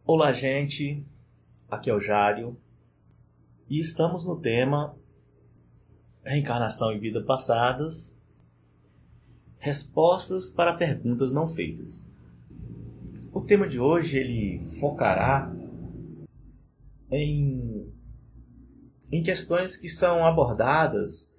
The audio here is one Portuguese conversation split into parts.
Olá, gente. Aqui é o Jário e estamos no tema Reencarnação em vidas passadas, respostas para perguntas não feitas. O tema de hoje ele focará em, em questões que são abordadas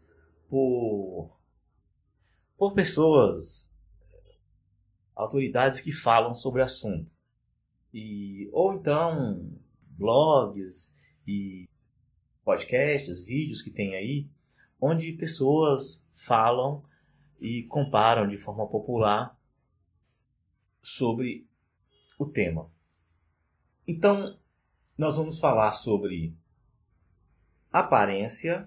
por pessoas, autoridades que falam sobre o assunto. Ou então blogs e podcasts, vídeos que tem aí, onde pessoas falam e comparam de forma popular sobre o tema. Então, nós vamos falar sobre aparência,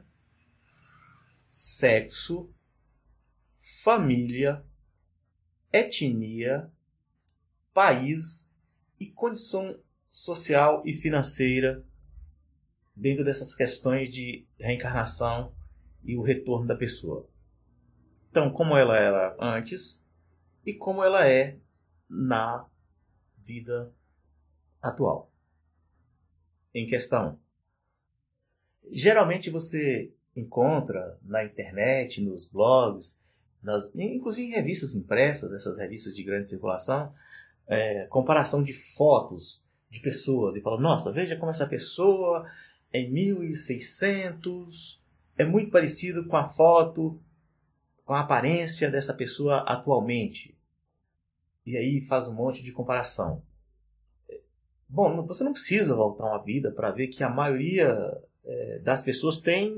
sexo, família, etnia, país e condição social e financeira dentro dessas questões de reencarnação e o retorno da pessoa. Então, como ela era antes e como ela é na vida atual. Em questão, geralmente você encontra na internet, nos blogs, inclusive em revistas impressas, essas revistas de grande circulação, comparação de fotos de pessoas e fala, nossa, veja como essa pessoa em 1600 é muito parecido com a foto, com a aparência dessa pessoa atualmente. E aí faz um monte de comparação. Bom, você não precisa voltar uma vida para ver que a maioria das pessoas tem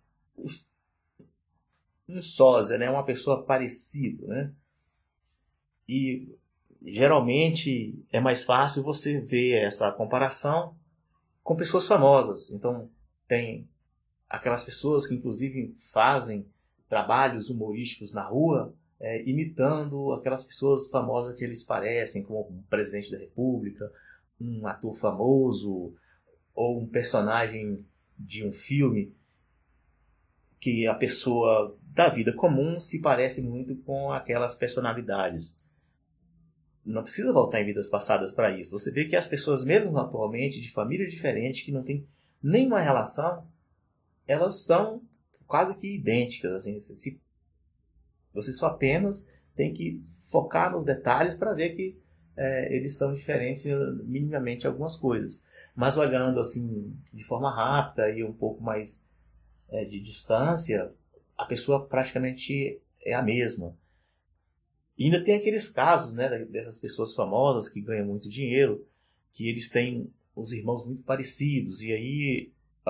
um sósia, né? Uma pessoa parecida, né? E geralmente é mais fácil você ver essa comparação com pessoas famosas. Então tem aquelas pessoas que inclusive fazem trabalhos humorísticos na rua, imitando aquelas pessoas famosas que eles parecem, como o presidente da República, um ator famoso ou um personagem de um filme que a pessoa da vida comum se parece muito com aquelas personalidades. Não precisa voltar em vidas passadas para isso. Você vê que as pessoas, mesmo atualmente, de famílias diferentes, que não tem nenhuma relação, elas são quase que idênticas. Assim, você só apenas tem que focar nos detalhes para ver que eles são diferentes minimamente em algumas coisas. Mas olhando assim de forma rápida e um pouco mais de distância, a pessoa praticamente é a mesma. E ainda tem aqueles casos, né, dessas pessoas famosas que ganham muito dinheiro, que eles têm os irmãos muito parecidos, e aí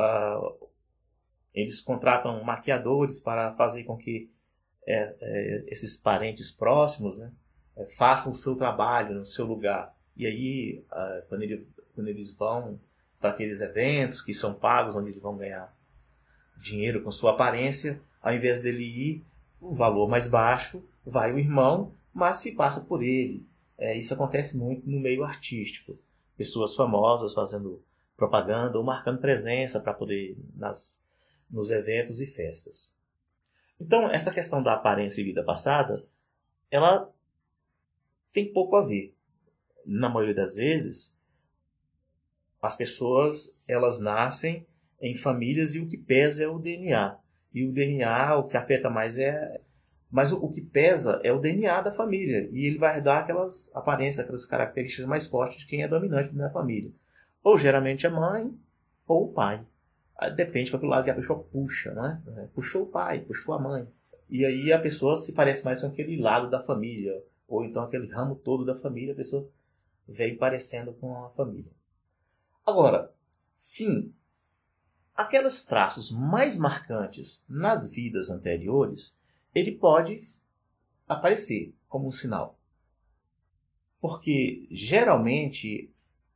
eles contratam maquiadores para fazer com que esses parentes próximos, né, façam o seu trabalho no seu lugar. E aí, quando eles vão para aqueles eventos que são pagos, onde eles vão ganhar dinheiro com sua aparência, ao invés dele ir um valor mais baixo, vai o irmão, mas se passa por ele. Isso acontece muito no meio artístico. Pessoas famosas fazendo propaganda ou marcando presença para poder ir nos eventos e festas. Então, essa questão da aparência e vida passada, ela tem pouco a ver. Na maioria das vezes, as pessoas elas nascem em famílias e o que pesa é o DNA. E o DNA, o que afeta mais Mas o que pesa é o DNA da família. E ele vai dar aquelas aparências, aquelas características mais fortes de quem é dominante na família. Ou geralmente a mãe, ou o pai. Depende para que lado que a pessoa puxa, né? Puxou o pai, puxou a mãe. E aí a pessoa se parece mais com aquele lado da família. Ou então aquele ramo todo da família, a pessoa vem parecendo com a família. Agora, sim, aqueles traços mais marcantes nas vidas anteriores, ele pode aparecer como um sinal. Porque, geralmente,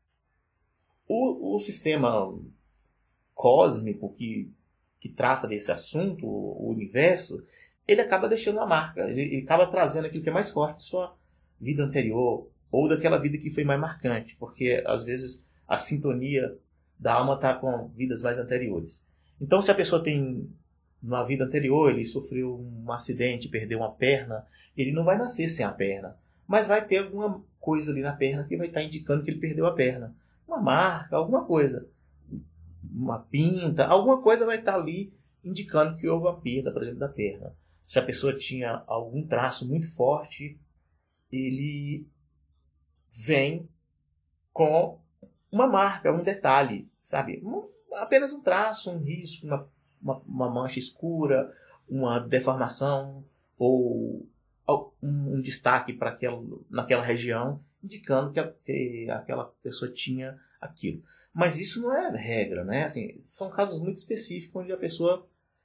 o sistema cósmico que trata desse assunto, o universo, ele acaba deixando uma marca. Ele acaba trazendo aquilo que é mais forte de sua vida anterior, ou daquela vida que foi mais marcante. Porque, às vezes, a sintonia da alma está com vidas mais anteriores. Então, se a pessoa tem na vida anterior ele sofreu um acidente, perdeu uma perna, ele não vai nascer sem a perna, mas vai ter alguma coisa ali na perna que vai estar indicando que ele perdeu a perna. uma marca, alguma coisa, uma pinta, alguma coisa vai estar ali indicando que houve uma perda, por exemplo, da perna. Se a pessoa tinha algum traço muito forte, ele vem com uma marca, um detalhe, sabe? Apenas um traço, um risco, uma mancha escura, uma deformação ou um destaque para naquela região, indicando que aquela pessoa tinha aquilo. Mas isso não é regra, né? Assim, são casos muito específicos onde a pessoa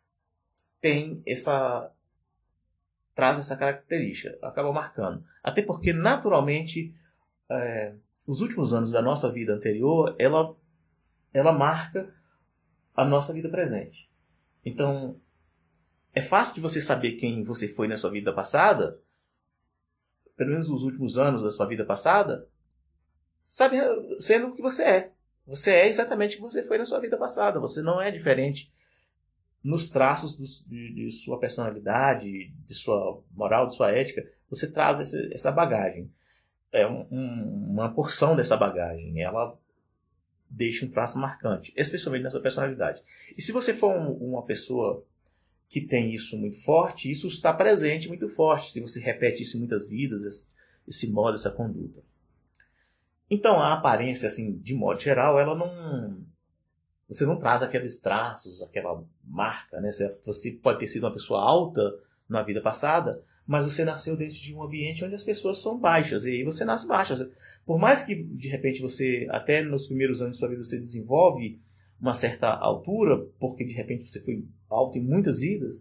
traz essa característica, acaba marcando. Até porque, naturalmente, os últimos anos da nossa vida anterior, ela marca a nossa vida presente. Então, é fácil de você saber quem você foi na sua vida passada, pelo menos os últimos anos da sua vida passada, sabe, sendo o que você é. Você é exatamente o que você foi na sua vida passada. Você não é diferente nos traços de sua personalidade, de sua moral, de sua ética. Você traz essa bagagem. É uma porção dessa bagagem. Ela deixa um traço marcante, especialmente nessa personalidade. E se você for uma pessoa que tem isso muito forte, isso está presente muito forte, se você repete isso em muitas vidas, esse modo, essa conduta. Então, a aparência, assim, de modo geral, você não traz aqueles traços, aquela marca, né? Você pode ter sido uma pessoa alta na vida passada, mas você nasceu dentro de um ambiente onde as pessoas são baixas, e aí você nasce baixa. Por mais que, de repente, você, até nos primeiros anos da sua vida, você desenvolve uma certa altura, porque, de repente, você foi alto em muitas vidas,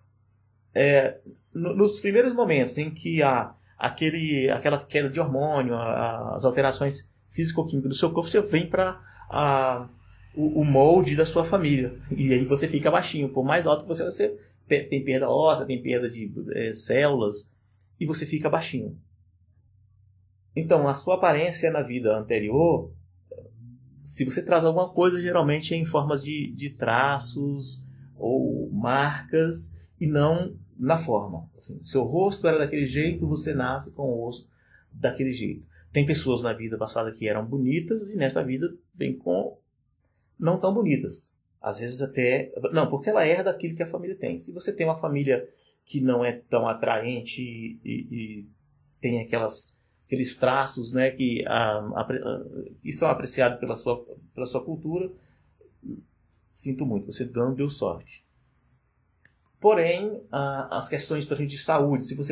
nos primeiros momentos em que aquela queda de hormônio, as alterações físico-químicas do seu corpo, você vem para o molde da sua família. E aí você fica baixinho. Por mais alto que você tem perda óssea, tem perda de células, e você fica baixinho. Então, a sua aparência na vida anterior, se você traz alguma coisa, geralmente é em formas de traços ou marcas, e não na forma. Assim, seu rosto era daquele jeito, você nasce com o rosto daquele jeito. Tem pessoas na vida passada que eram bonitas, e nessa vida vem com não tão bonitas. Às vezes até... Não, porque ela herda aquilo que a família tem. Se você tem uma família que não é tão atraente e tem aqueles traços, né, que são apreciados pela sua cultura, sinto muito, você não deu sorte. Porém, as questões de saúde, se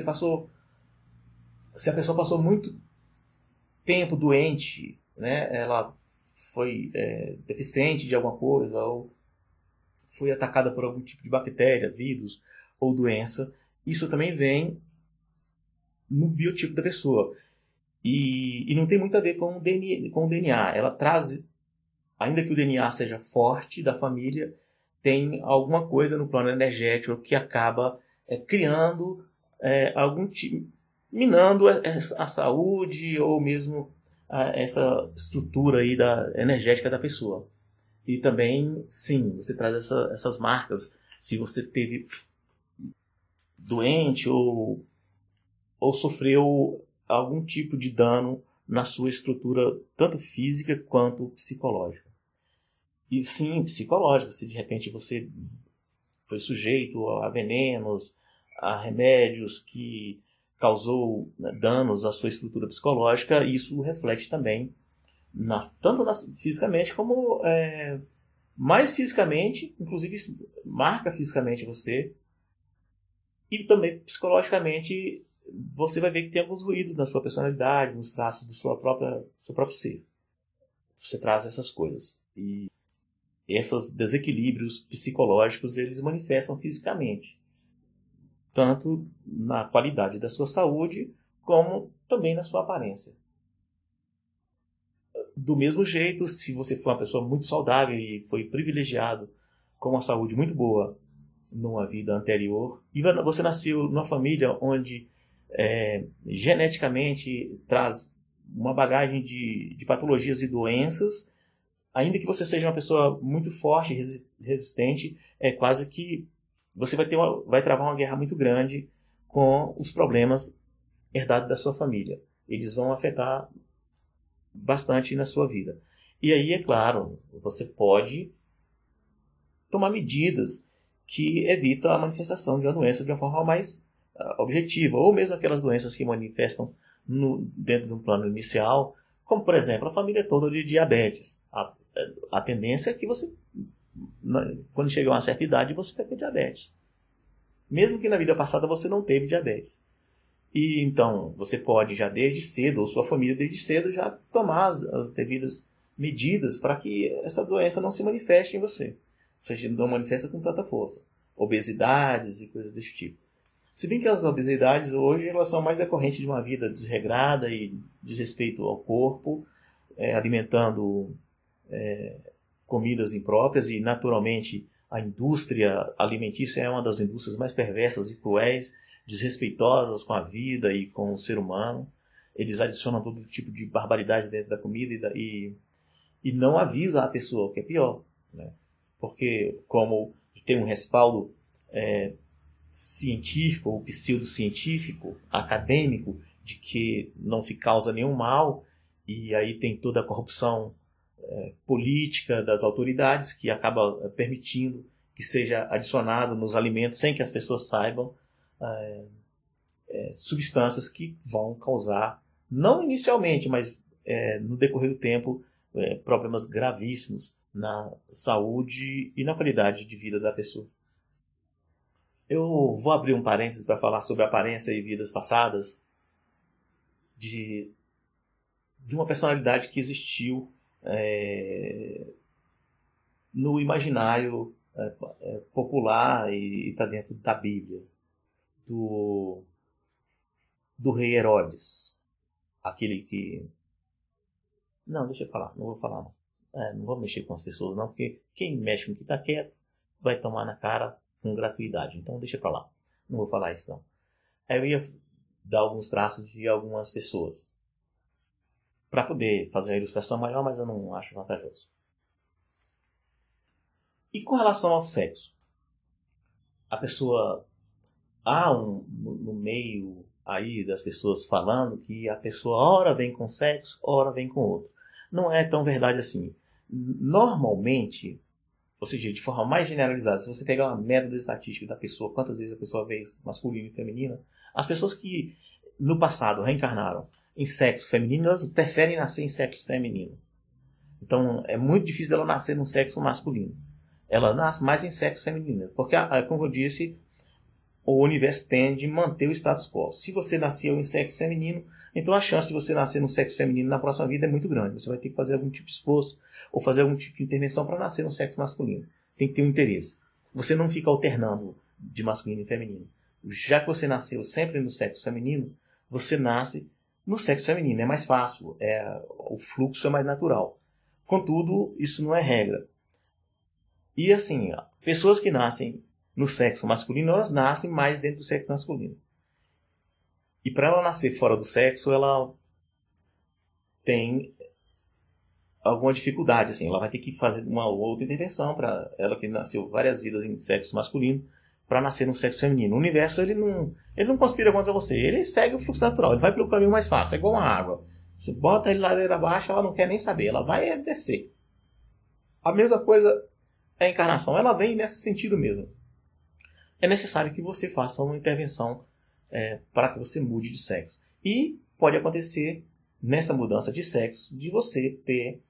a pessoa passou muito tempo doente, né, ela foi deficiente de alguma coisa, ou foi atacada por algum tipo de bactéria, vírus ou doença, isso também vem no biotipo da pessoa. E não tem muito a ver com o DNA. Ela traz, ainda que o DNA seja forte da família, tem alguma coisa no plano energético que acaba criando algum tipo, minando a saúde ou mesmo essa estrutura aí energética da pessoa. E também, sim, você traz essas marcas. Se você teve doente ou sofreu algum tipo de dano na sua estrutura, tanto física quanto psicológica. E sim, psicológica. Se de repente você foi sujeito a venenos, a remédios que causou danos à sua estrutura psicológica, isso reflete também tanto fisicamente como mais fisicamente, inclusive marca fisicamente você, e também psicologicamente você vai ver que tem alguns ruídos na sua personalidade, nos traços do seu próprio ser. Você traz essas coisas. E esses desequilíbrios psicológicos, eles manifestam fisicamente, tanto na qualidade da sua saúde, como também na sua aparência. Do mesmo jeito, se você for uma pessoa muito saudável e foi privilegiado com uma saúde muito boa numa vida anterior, e você nasceu numa família onde geneticamente traz uma bagagem de patologias e doenças, ainda que você seja uma pessoa muito forte e resistente, é quase que você vai travar uma guerra muito grande com os problemas herdados da sua família. Eles vão afetar bastante na sua vida. E aí, é claro, você pode tomar medidas que evitam a manifestação de uma doença de uma forma mais objetiva, ou mesmo aquelas doenças que manifestam dentro de um plano inicial, como, por exemplo, a família toda de diabetes. A tendência é que você, quando chegar a uma certa idade, você vai ter diabetes. Mesmo que na vida passada você não teve diabetes. E então, você pode já desde cedo, ou sua família desde cedo, já tomar as devidas medidas para que essa doença não se manifeste em você. Ou seja, não manifesta com tanta força. Obesidades e coisas desse tipo. Se bem que as obesidades hoje elas são mais decorrentes de uma vida desregrada e desrespeito ao corpo, alimentando comidas impróprias, e naturalmente a indústria alimentícia é uma das indústrias mais perversas e cruéis, desrespeitosas com a vida e com o ser humano. Eles adicionam todo tipo de barbaridade dentro da comida e não avisam a pessoa, o que é pior, né? Porque como tem um respaldo científico ou pseudocientífico, acadêmico, de que não se causa nenhum mal, e aí tem toda a corrupção política das autoridades que acaba permitindo que seja adicionado nos alimentos sem que as pessoas saibam substâncias que vão causar, não inicialmente, mas no decorrer do tempo, problemas gravíssimos na saúde e na qualidade de vida da pessoa. Eu vou abrir um parênteses para falar sobre aparência e vidas passadas de uma personalidade que existiu no imaginário popular e está dentro da Bíblia, do rei Herodes, aquele que... Não, deixa eu falar, não vou falar não. Não vou mexer com as pessoas não, porque quem mexe com o que está quieto vai tomar na cara com gratuidade, então deixa pra lá, não vou falar isso não. Aí eu ia dar alguns traços de algumas pessoas para poder fazer uma ilustração maior, mas eu não acho vantajoso. E com relação ao sexo, a pessoa... Há no meio aí das pessoas falando que a pessoa ora vem com sexo, ora vem com outro. Não é tão verdade assim. Normalmente, ou seja, de forma mais generalizada, se você pegar uma média estatística da pessoa, quantas vezes a pessoa vê masculino e feminino, as pessoas que no passado reencarnaram em sexo feminino, elas preferem nascer em sexo feminino. Então é muito difícil dela nascer no sexo masculino. Ela nasce mais em sexo feminino, porque, como eu disse, o universo tende a manter o status quo. Se você nasceu em sexo feminino, então a chance de você nascer no sexo feminino na próxima vida é muito grande. Você vai ter que fazer algum tipo de esforço ou fazer algum tipo de intervenção para nascer no sexo masculino. Tem que ter um interesse. Você não fica alternando de masculino e feminino. Já que você nasceu sempre no sexo feminino, você nasce no sexo feminino. É mais fácil. O fluxo é mais natural. Contudo, isso não é regra. E assim, pessoas que nascem no sexo masculino, elas nascem mais dentro do sexo masculino. E para ela nascer fora do sexo, ela tem alguma dificuldade, assim. Ela vai ter que fazer uma outra intervenção para ela que nasceu várias vidas em sexo masculino, para nascer no sexo feminino. O universo ele não conspira contra você, ele segue o fluxo natural, ele vai pelo caminho mais fácil, é igual uma água. Você bota ele ladeira abaixo, ela não quer nem saber, ela vai descer. A mesma coisa é a encarnação, ela vem nesse sentido mesmo. É necessário que você faça uma intervenção para que você mude de sexo. E pode acontecer, nessa mudança de sexo, de você ter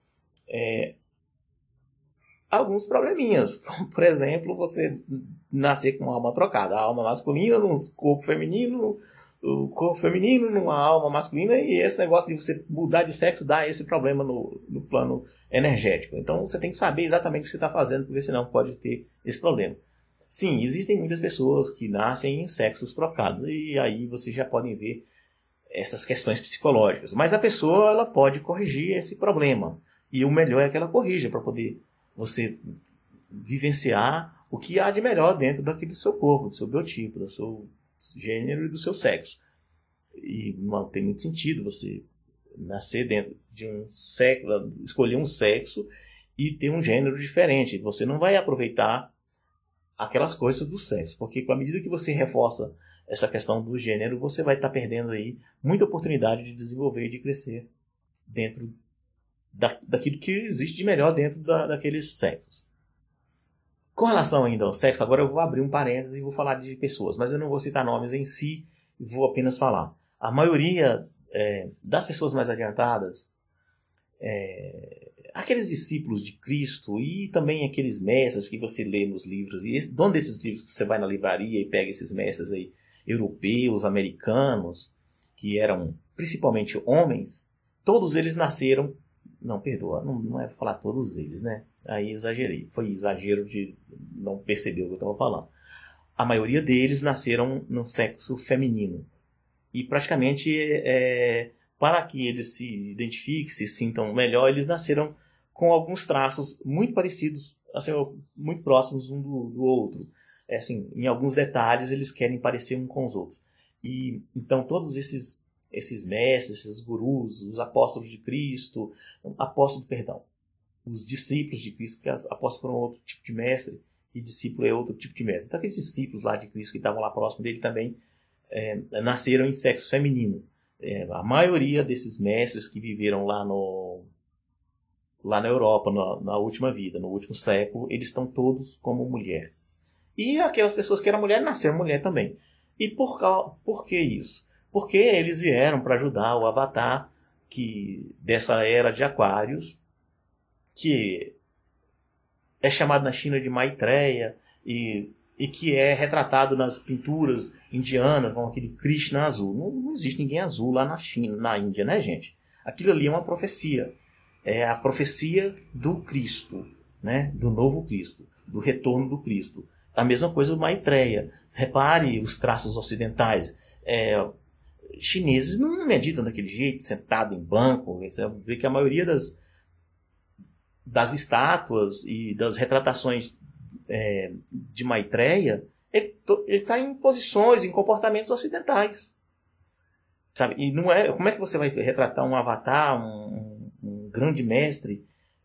alguns probleminhas. Como, por exemplo, você nascer com uma alma trocada. A alma masculina num corpo feminino, o corpo feminino numa alma masculina, e esse negócio de você mudar de sexo dá esse problema no plano energético. Então você tem que saber exatamente o que você está fazendo, porque senão pode ter esse problema. Sim, existem muitas pessoas que nascem em sexos trocados, e aí vocês já podem ver essas questões psicológicas. Mas a pessoa ela pode corrigir esse problema, e o melhor é que ela corrija, para poder você vivenciar o que há de melhor dentro daquele do seu corpo, do seu biotipo, do seu gênero e do seu sexo. E não tem muito sentido você nascer dentro de um sexo, escolher um sexo e ter um gênero diferente. Você não vai aproveitar aquelas coisas do sexo, porque com a medida que você reforça essa questão do gênero, você vai estar perdendo aí muita oportunidade de desenvolver e de crescer dentro daquilo que existe de melhor dentro daqueles séculos. Com relação ainda ao sexo, agora eu vou abrir um parênteses e vou falar de pessoas, mas eu não vou citar nomes em si, vou apenas falar. A maioria das pessoas mais adiantadas, aqueles discípulos de Cristo e também aqueles mestres que você lê nos livros, e dono desses livros que você vai na livraria e pega esses mestres aí, europeus, americanos, que eram principalmente homens, todos eles nasceram, não, perdoa, não é falar todos eles, né? Aí eu exagerei, foi exagero de não perceber o que eu estava falando. A maioria deles nasceram no sexo feminino. E praticamente, para que eles se identifiquem, se sintam melhor, eles nasceram com alguns traços muito parecidos, assim, muito próximos um do outro. Assim, em alguns detalhes eles querem parecer um com os outros. E então todos esses mestres, esses gurus, os apóstolos de Cristo, os discípulos de Cristo, porque apóstolos foram outro tipo de mestre e discípulo é outro tipo de mestre. Então aqueles discípulos lá de Cristo que estavam lá próximo dele também nasceram em sexo feminino. A maioria desses mestres que viveram lá na Europa, na última vida, no último século, eles estão todos como mulher. E aquelas pessoas que eram mulher, nasceram mulher também. E por que isso? Porque eles vieram para ajudar o Avatar dessa era de Aquários, que é chamado na China de Maitreya, e que é retratado nas pinturas indianas com aquele Krishna azul. Não existe ninguém azul lá na China, na Índia, né, gente? Aquilo ali é uma profecia. É a profecia do Cristo, né? Do novo Cristo, do retorno do Cristo. A mesma coisa do Maitreya. Repare os traços ocidentais. Chineses não meditam daquele jeito, sentado em banco. Você vê que a maioria das estátuas e das retratações de Maitreya, ele está em posições, em comportamentos ocidentais. Sabe? E não é, como é que você vai retratar um avatar, um grande mestre,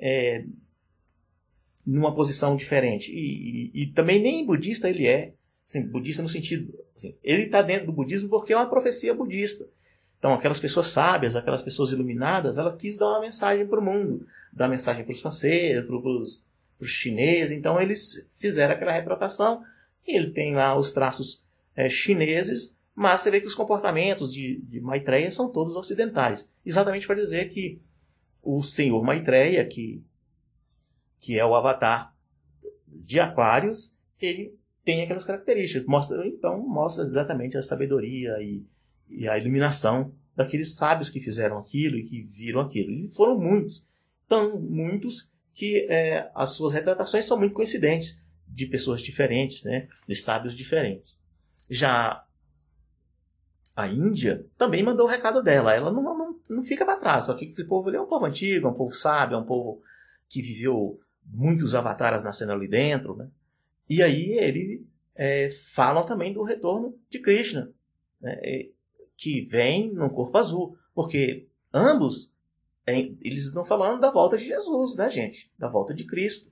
numa posição diferente? E também nem budista ele é. Assim, budista no sentido... Assim, ele está dentro do budismo porque é uma profecia budista. Então, aquelas pessoas sábias, aquelas pessoas iluminadas, ela quis dar uma mensagem para o mundo. Dar uma mensagem para os franceses, para os chineses. Então, eles fizeram aquela retratação. E ele tem lá os traços chineses, mas você vê que os comportamentos de Maitreya são todos ocidentais. Exatamente para dizer que o senhor Maitreya, que é o avatar de Aquários, ele tem aquelas características. Mostra exatamente a sabedoria e a iluminação daqueles sábios que fizeram aquilo e que viram aquilo. E foram muitos. Tão muitos que as suas retratações são muito coincidentes, de pessoas diferentes, né? De sábios diferentes. Já a Índia também mandou o recado dela. Ela não fica para trás. Porque aquele povo ali é um povo antigo, é um povo sábio, é um povo que viveu muitos avatares nascendo ali dentro, né? E aí ele falam também do retorno de Krishna, né? Que vem num corpo azul. Porque ambos, eles estão falando da volta de Jesus, né, gente? Da volta de Cristo.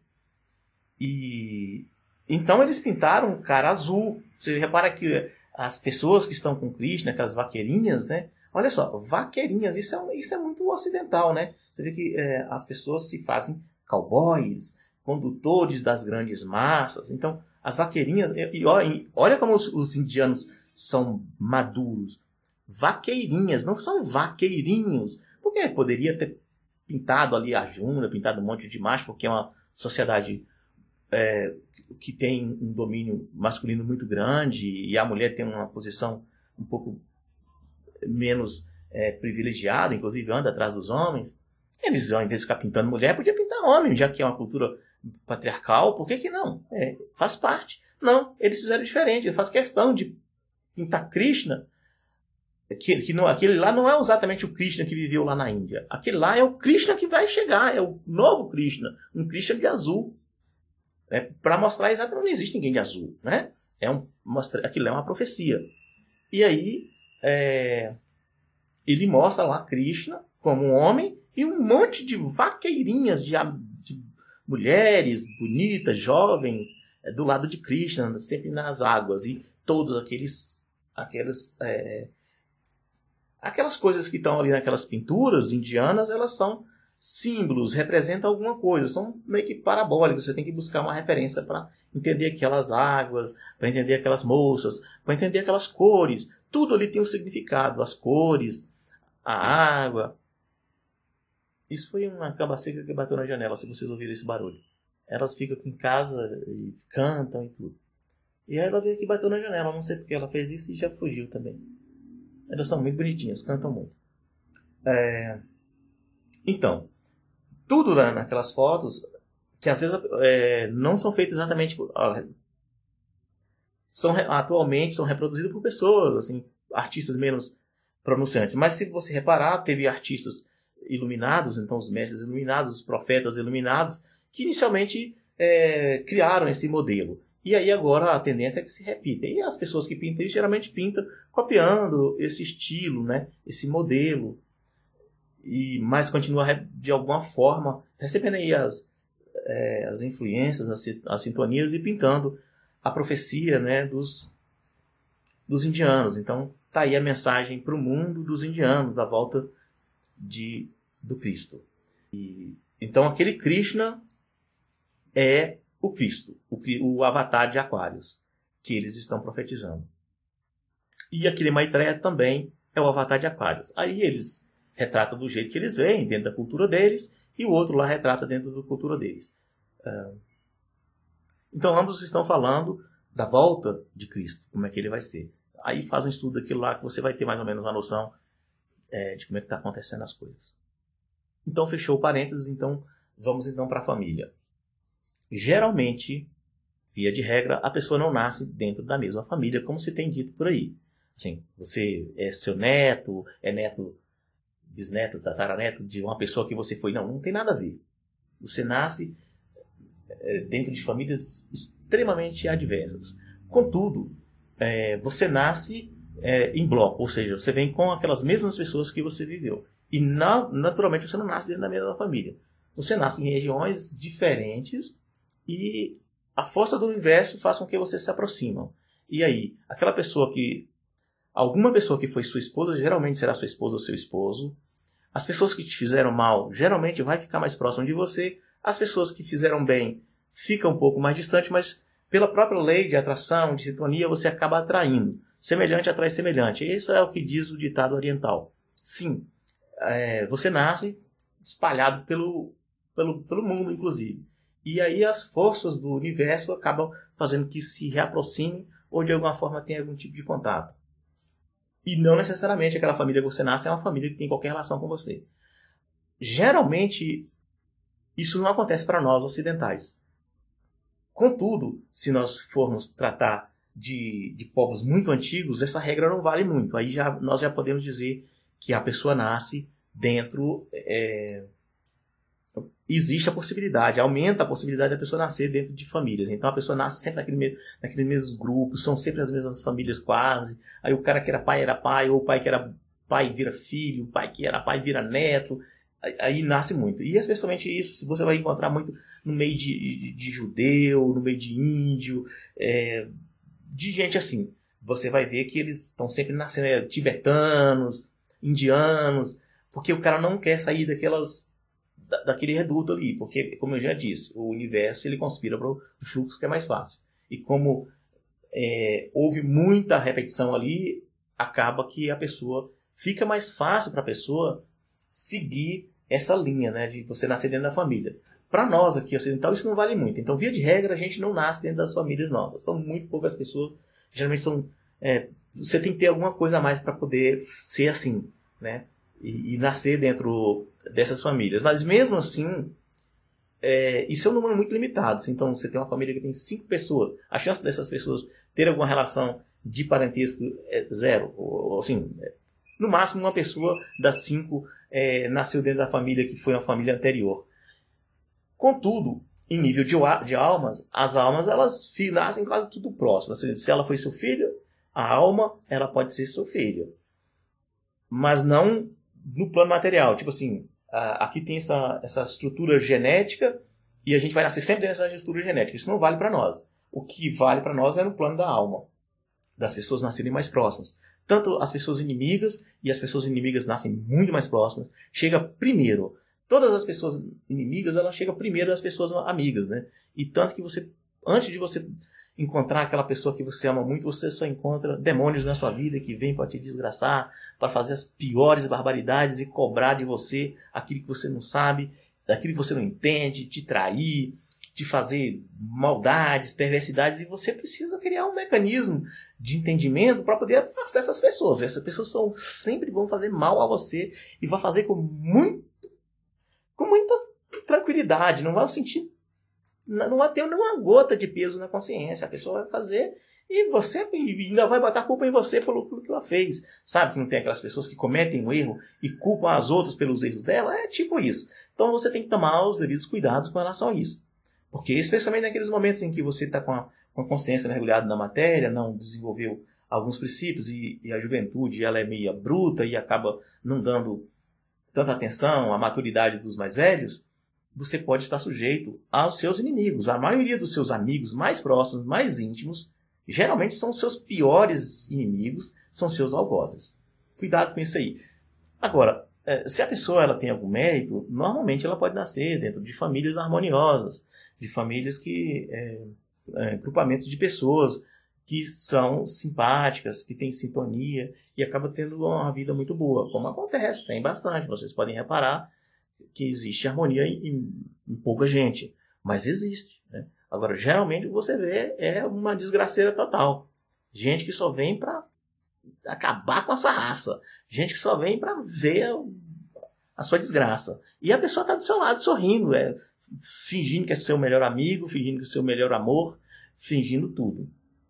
E então eles pintaram um cara azul. Você repara que as pessoas que estão com Krishna, aquelas vaqueirinhas, né? Olha só, vaqueirinhas, isso é muito ocidental, né? Você vê que as pessoas se fazem cowboys, condutores das grandes massas. Então, as vaqueirinhas... E olha como os indianos são maduros. Vaqueirinhas, não são vaqueirinhos. Porque poderia ter pintado ali a Juna, pintado um monte de macho, porque é uma sociedade que tem um domínio masculino muito grande e a mulher tem uma posição um pouco menos privilegiada, inclusive anda atrás dos homens. Eles, ao invés de ficar pintando mulher, podia pintar homem, já que é uma cultura patriarcal, por que não? Faz parte. Não, eles fizeram diferente, eles fazem questão de pintar Krishna, aquele lá não é exatamente o Krishna que viveu lá na Índia. Aquele lá é o Krishna que vai chegar, é o novo Krishna, um Krishna de azul. Para mostrar exatamente, não existe ninguém de azul, né? Aquilo é uma profecia. E aí, ele mostra lá Krishna como um homem e um monte de vaqueirinhas de mulheres bonitas, jovens, do lado de Krishna, sempre nas águas. E todos aquelas coisas que estão ali naquelas pinturas indianas, elas são símbolos representam alguma coisa, são meio que parabólicos, você tem que buscar uma referência para entender aquelas águas, para entender aquelas moças, para entender aquelas cores. Tudo ali tem um significado, as cores, a água. Isso foi uma cabaceca que bateu na janela, se vocês ouviram esse barulho. Elas ficam aqui em casa e cantam e tudo. E aí ela veio aqui e bateu na janela, não sei porque ela fez isso e já fugiu também. Elas são muito bonitinhas, cantam muito. Então, tudo lá naquelas fotos, que às vezes não são feitas exatamente atualmente são reproduzidas por pessoas, assim, artistas menos pronunciantes. Mas se você reparar, teve artistas iluminados, então os mestres iluminados, os profetas iluminados, que inicialmente criaram esse modelo. E aí agora a tendência é que se repita. E as pessoas que pintam geralmente pintam copiando esse estilo, né? Esse modelo. Mas continua de alguma forma recebendo aí as influências, as sintonias e pintando a profecia, né, dos indianos. Então tá aí a mensagem para o mundo dos indianos, da volta do Cristo. Então aquele Krishna é o Cristo, o avatar de Aquários, que eles estão profetizando. E aquele Maitreya também é o avatar de Aquários. Aí eles retratam do jeito que eles veem, dentro da cultura deles, e o outro lá retrata dentro da cultura deles. Então ambos estão falando da volta de Cristo, como é que ele vai ser. Aí faz um estudo daquilo lá que você vai ter mais ou menos uma noção de como é que está acontecendo as coisas. Então fechou o parênteses, então vamos então para a família. Geralmente, via de regra, a pessoa não nasce dentro da mesma família, como se tem dito por aí. Assim, você é seu neto, é neto, bisneto, tataraneto de uma pessoa que você foi. Não tem nada a ver. Você nasce dentro de famílias extremamente adversas. Contudo, você nasce em bloco, ou seja, você vem com aquelas mesmas pessoas que você viveu. E naturalmente você não nasce dentro da mesma família. Você nasce em regiões diferentes e a força do universo faz com que você se aproximam. E aí, alguma pessoa que foi sua esposa, geralmente será sua esposa ou seu esposo. As pessoas que te fizeram mal, geralmente vai ficar mais próximo de você. As pessoas que fizeram bem ficam um pouco mais distante, mas pela própria lei de atração, de sintonia, você acaba atraindo. Semelhante atrai semelhante. Isso é o que diz o ditado oriental. Sim, você nasce espalhado pelo mundo, inclusive. E aí as forças do universo acabam fazendo que se reaproxime ou de alguma forma tenha algum tipo de contato. E não necessariamente aquela família que você nasce é uma família que tem qualquer relação com você. Geralmente, isso não acontece para nós ocidentais. Contudo, se nós formos tratar de povos muito antigos, essa regra não vale muito. Aí nós já podemos dizer que a pessoa nasce dentro... existe a possibilidade, aumenta a possibilidade da pessoa nascer dentro de famílias. Então a pessoa nasce sempre naquele mesmo grupo, são sempre as mesmas famílias quase. Aí o cara que era pai, ou o pai que era pai vira filho, o pai que era pai vira neto. Aí nasce muito. E especialmente isso você vai encontrar muito no meio de judeu, no meio de índio, de gente assim. Você vai ver que eles estão sempre nascendo tibetanos, indianos, porque o cara não quer sair daquele reduto ali, porque, como eu já disse, o universo ele conspira para o fluxo que é mais fácil. E como houve muita repetição ali, acaba que a pessoa fica mais fácil para a pessoa seguir essa linha, né, de você nascer dentro da família. Para nós aqui ocidental isso não vale muito. Então, via de regra, a gente não nasce dentro das famílias nossas. São muito poucas pessoas. Geralmente você tem que ter alguma coisa a mais para poder ser assim, né? E nascer dentro dessas famílias. Mas mesmo assim, isso é um número muito limitado. Então você tem uma família que tem 5 pessoas. A chance dessas pessoas terem alguma relação de parentesco é 0. Ou, assim, no máximo uma pessoa das 5 nasceu dentro da família que foi uma família anterior. Contudo, em nível de almas, as almas elas nascem quase tudo próximo. Se ela foi seu filho, a alma ela pode ser seu filho. Mas não no plano material. Tipo assim, aqui tem essa estrutura genética e a gente vai nascer sempre nessa estrutura genética. Isso não vale para nós. O que vale para nós é no plano da alma, das pessoas nascerem mais próximas. Tanto as pessoas inimigas, e as pessoas inimigas nascem muito mais próximas. Chega primeiro todas as pessoas inimigas, ela chega primeiro das pessoas amigas, né? E tanto que você, antes de você encontrar aquela pessoa que você ama muito, você só encontra demônios na sua vida que vêm para te desgraçar, para fazer as piores barbaridades e cobrar de você aquilo que você não sabe, aquilo que você não entende, te trair, te fazer maldades, perversidades, e você precisa criar um mecanismo de entendimento para poder afastar essas pessoas. Essas pessoas sempre vão fazer mal a você e vão fazer com muita tranquilidade, não vai sentir, não vai ter nenhuma gota de peso na consciência. A pessoa vai fazer e você ainda vai botar a culpa em você pelo que ela fez. Sabe que não tem aquelas pessoas que cometem um erro e culpam as outras pelos erros dela? É tipo isso. Então você tem que tomar os devidos cuidados com relação a isso. Porque especialmente naqueles momentos em que você está com a consciência mergulhada na matéria, não desenvolveu alguns princípios e a juventude ela é meio bruta e acaba não dando tanta atenção à maturidade dos mais velhos, você pode estar sujeito aos seus inimigos. A maioria dos seus amigos mais próximos, mais íntimos, geralmente são os seus piores inimigos, são seus algozes. Cuidado com isso aí. Agora, se a pessoa ela tem algum mérito, normalmente ela pode nascer dentro de famílias harmoniosas, de famílias que grupamentos de pessoas que são simpáticas, que têm sintonia e acaba tendo uma vida muito boa, como acontece, tem bastante. Vocês podem reparar que existe harmonia em pouca gente, mas existe, né? Agora, geralmente o que você vê é uma desgraceira total. Gente que só vem para acabar com a sua raça, gente que só vem para ver a sua desgraça. E a pessoa está do seu lado sorrindo, fingindo que é seu melhor amigo, fingindo que é seu melhor amor, fingindo tudo.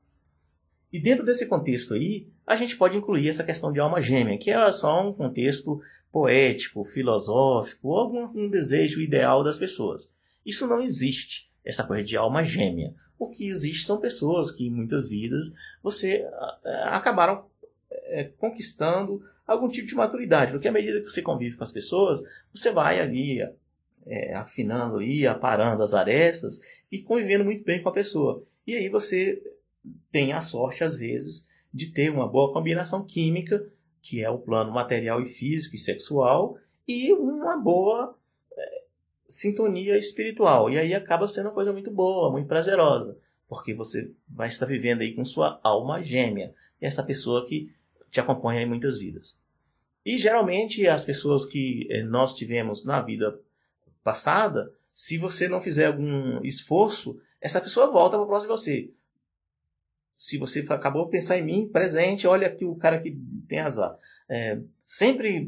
E dentro desse contexto aí, a gente pode incluir essa questão de alma gêmea, que é só um contexto poético, filosófico, ou algum desejo ideal das pessoas. Isso não existe, essa coisa de alma gêmea. O que existe são pessoas que em muitas vidas você acabaram conquistando algum tipo de maturidade, porque à medida que você convive com as pessoas, você vai ali afinando aí, aparando as arestas e convivendo muito bem com a pessoa. E aí você tem a sorte, às vezes, de ter uma boa combinação química, que é o plano material e físico e sexual, e uma boa sintonia espiritual. E aí acaba sendo uma coisa muito boa, muito prazerosa, porque você vai estar vivendo aí com sua alma gêmea, essa pessoa que te acompanha em muitas vidas. E geralmente as pessoas que nós tivemos na vida passada, se você não fizer algum esforço, essa pessoa volta para próximo de você. Se você acabou de pensar em mim, presente, olha aqui o cara que tem azar. Sempre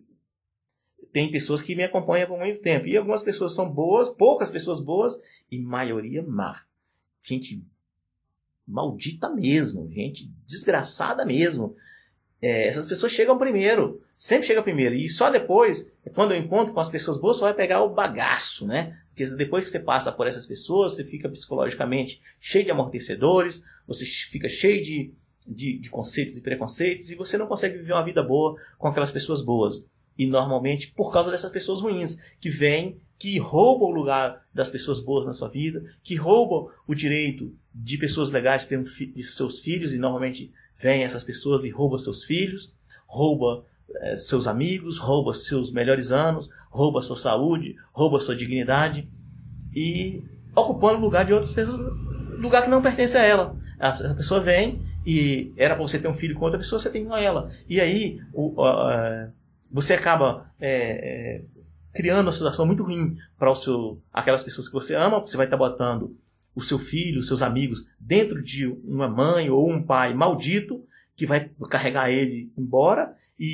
tem pessoas que me acompanham por muito tempo. E algumas pessoas são boas, poucas pessoas boas, e maioria má. Gente maldita mesmo, gente desgraçada mesmo. Essas pessoas chegam primeiro, sempre chegam primeiro. E só depois, quando eu encontro com as pessoas boas, você vai pegar o bagaço, né? Porque depois que você passa por essas pessoas, você fica psicologicamente cheio de amortecedores, você fica cheio de conceitos e preconceitos, e você não consegue viver uma vida boa com aquelas pessoas boas. E normalmente por causa dessas pessoas ruins, que vêm, que roubam o lugar das pessoas boas na sua vida, que roubam o direito de pessoas legais terem seus filhos, e normalmente vêm essas pessoas e roubam seus filhos, roubam seus amigos, roubam seus melhores anos, roubam a sua saúde, roubam a sua dignidade, e ocupando o lugar de outras pessoas, lugar que não pertence a ela. Essa pessoa vem e era para você ter um filho com outra pessoa, você tem com ela. E aí você acaba criando uma situação muito ruim para aquelas pessoas que você ama. Você vai estar botando o seu filho, os seus amigos dentro de uma mãe ou um pai maldito que vai carregar ele embora,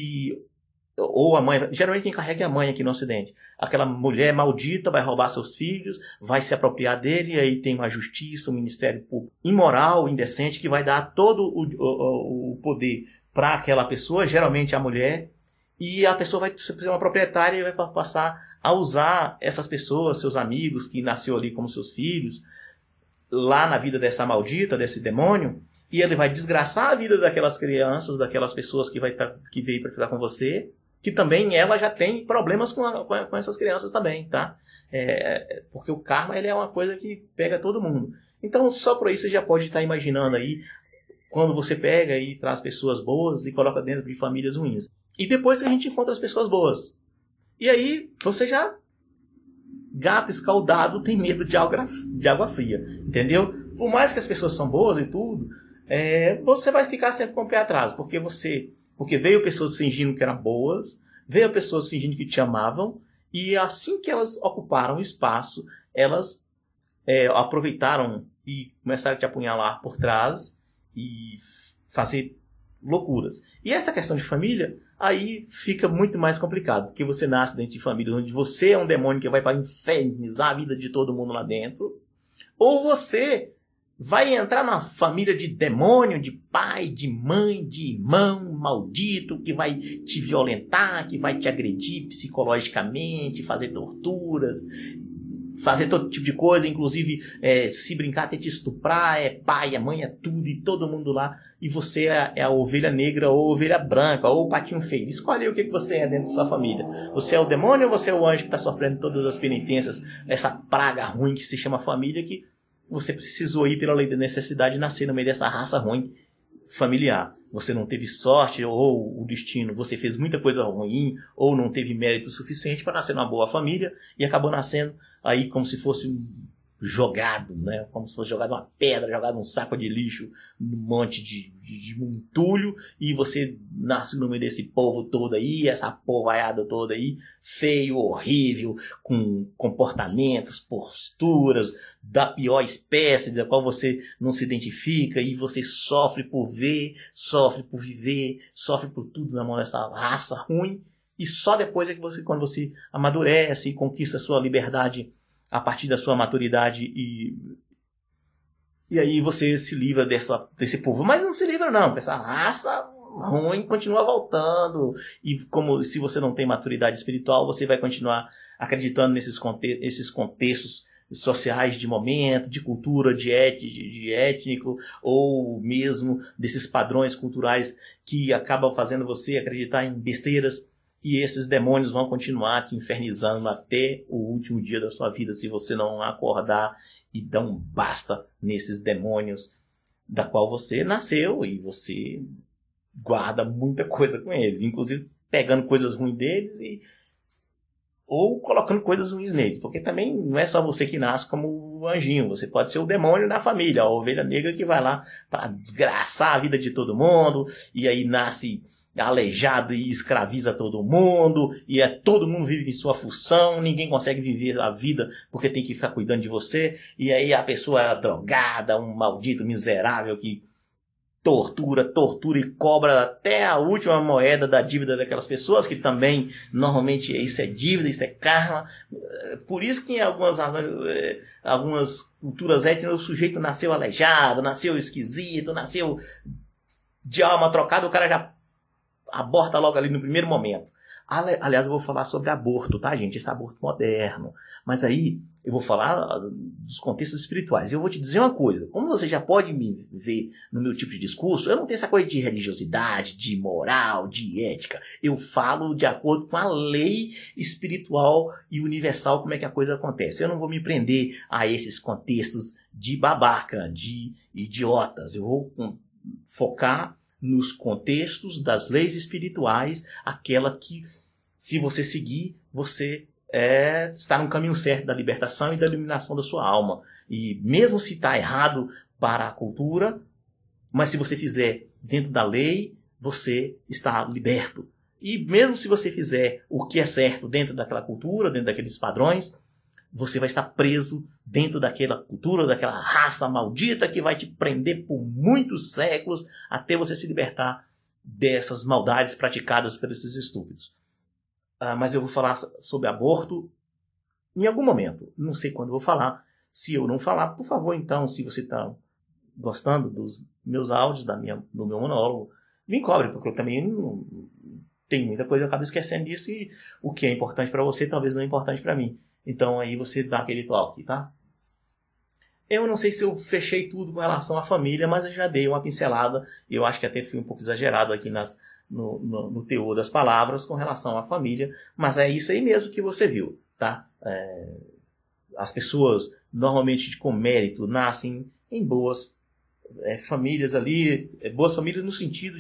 ou a mãe, geralmente quem carrega é a mãe aqui no Ocidente. Aquela mulher maldita vai roubar seus filhos, vai se apropriar dele, e aí tem uma justiça, um ministério público imoral, indecente, que vai dar todo o poder para aquela pessoa, geralmente a mulher, e a pessoa vai ser uma proprietária e vai passar a usar essas pessoas, seus amigos, que nasceu ali como seus filhos, lá na vida dessa maldita, desse demônio, e ele vai desgraçar a vida daquelas crianças, daquelas pessoas que veio para ficar com você, que também ela já tem problemas com essas crianças também, tá? Porque o karma ele é uma coisa que pega todo mundo. Então só por aí você já pode estar imaginando aí, quando você pega e traz pessoas boas e coloca dentro de famílias ruins. E depois que a gente encontra as pessoas boas, e aí você já gato escaldado tem medo de água fria, entendeu? Por mais que as pessoas são boas e tudo, você vai ficar sempre com o pé atrás, porque veio pessoas fingindo que eram boas, veio pessoas fingindo que te amavam, e assim que elas ocuparam o espaço, elas aproveitaram e começaram a te apunhalar por trás e fazer loucuras. E essa questão de família, aí fica muito mais complicado, porque você nasce dentro de família onde você é um demônio que vai para infernizar a vida de todo mundo lá dentro, ou você vai entrar na família de demônio, de pai, de mãe, de irmão maldito, que vai te violentar, que vai te agredir psicologicamente, fazer torturas, fazer todo tipo de coisa, inclusive se brincar, até te estuprar, pai, a mãe, tudo, e todo mundo lá, e você é a ovelha negra ou a ovelha branca, ou o patinho feio. Escolhe o que você é dentro da sua família. Você é o demônio ou você é o anjo que está sofrendo todas as penitências, essa praga ruim que se chama família, que você precisou ir pela lei da necessidade nascer no meio dessa raça ruim familiar. Você não teve sorte, ou o destino, você fez muita coisa ruim, ou não teve mérito suficiente para nascer numa boa família, e acabou nascendo aí como se fosse jogado, né? Como se fosse jogado uma pedra, jogado um saco de lixo, um monte de entulho, e você nasce no meio desse povo todo aí, essa povaiada toda aí, feio, horrível, com comportamentos, posturas da pior espécie, da qual você não se identifica, e você sofre por ver, sofre por viver, sofre por tudo na mão dessa raça ruim, e só depois é que você, quando você amadurece e conquista a sua liberdade a partir da sua maturidade, e aí você se livra desse povo. Mas não se livra não, porque essa raça ruim continua voltando, e como se você não tem maturidade espiritual, você vai continuar acreditando nesses contextos sociais de momento, de cultura, de étnico, ou mesmo desses padrões culturais que acabam fazendo você acreditar em besteiras. E esses demônios vão continuar te infernizando até o último dia da sua vida, se você não acordar e dar um basta nesses demônios da qual você nasceu, e você guarda muita coisa com eles, inclusive pegando coisas ruins deles ou colocando coisas ruins neles, porque também não é só você que nasce como o anjinho, você pode ser o demônio da família, a ovelha negra que vai lá para desgraçar a vida de todo mundo, e aí nasce aleijado e escraviza todo mundo, e todo mundo vive em sua função, ninguém consegue viver a vida porque tem que ficar cuidando de você, e aí a pessoa é drogada, um maldito miserável que tortura e cobra até a última moeda da dívida daquelas pessoas, que também normalmente isso é dívida, isso é karma. Por isso que em algumas razões, algumas culturas étnicas, o sujeito nasceu aleijado, nasceu esquisito, nasceu de alma trocada, o cara já aborta logo ali no primeiro momento. Aliás, eu vou falar sobre aborto, tá, gente? Esse aborto moderno. Mas aí eu vou falar dos contextos espirituais. E eu vou te dizer uma coisa. Como você já pode me ver no meu tipo de discurso, eu não tenho essa coisa de religiosidade, de moral, de ética. Eu falo de acordo com a lei espiritual e universal, como é que a coisa acontece. Eu não vou me prender a esses contextos de babaca, de idiotas. Eu vou focar nos contextos das leis espirituais, aquela que, se você seguir, você está no caminho certo da libertação e da iluminação da sua alma. E mesmo se está errado para a cultura, mas se você fizer dentro da lei, você está liberto. E mesmo se você fizer o que é certo dentro daquela cultura, dentro daqueles padrões, você vai estar preso dentro daquela cultura, daquela raça maldita que vai te prender por muitos séculos até você se libertar dessas maldades praticadas por esses estúpidos. Mas eu vou falar sobre aborto em algum momento. Não sei quando eu vou falar. Se eu não falar, por favor, então, se você está gostando dos meus áudios, do meu monólogo, me cobre, porque eu também não tenho muita coisa, eu acabo esquecendo disso, e o que é importante para você talvez não é importante para mim. Então aí você dá aquele toque, tá? Eu não sei se eu fechei tudo com relação à família, mas eu já dei uma pincelada. Eu acho que até fui um pouco exagerado aqui no teor das palavras com relação à família. Mas é isso aí mesmo que você viu, tá? As pessoas, normalmente com mérito, nascem em boas famílias ali. Boas famílias no sentido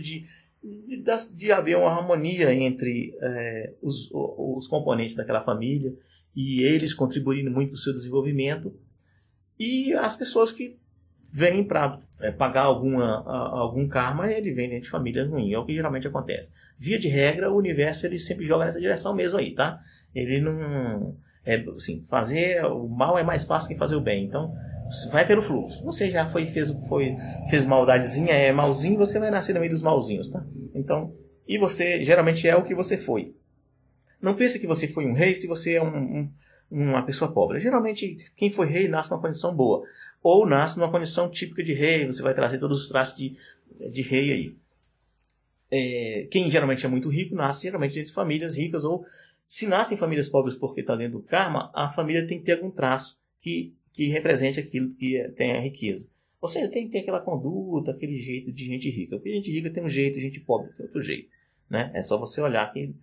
de haver uma harmonia entre os componentes daquela família. e eles contribuindo muito para o seu desenvolvimento, e as pessoas que vêm para pagar algum karma, ele vem dentro de família ruim, é o que geralmente acontece. Via de regra, o universo ele sempre joga nessa direção mesmo aí, tá? Ele não... assim, fazer o mal é mais fácil que fazer o bem, então vai pelo fluxo. Você já fez maldadezinha, é malzinho, você vai nascer no meio dos malzinhos, tá? Então, e você geralmente é o que você foi. Não pense que você foi um rei se você é uma pessoa pobre. Geralmente, quem foi rei nasce numa condição boa. Ou nasce numa condição típica de rei, você vai trazer todos os traços de rei aí. Quem geralmente é muito rico, nasce geralmente de famílias ricas, ou se nasce em famílias pobres porque está dentro do karma, a família tem que ter algum traço que represente aquilo que tem a riqueza. Ou seja, tem que ter aquela conduta, aquele jeito de gente rica. Porque gente rica tem um jeito, gente pobre tem outro jeito. Né? É só você olhar que...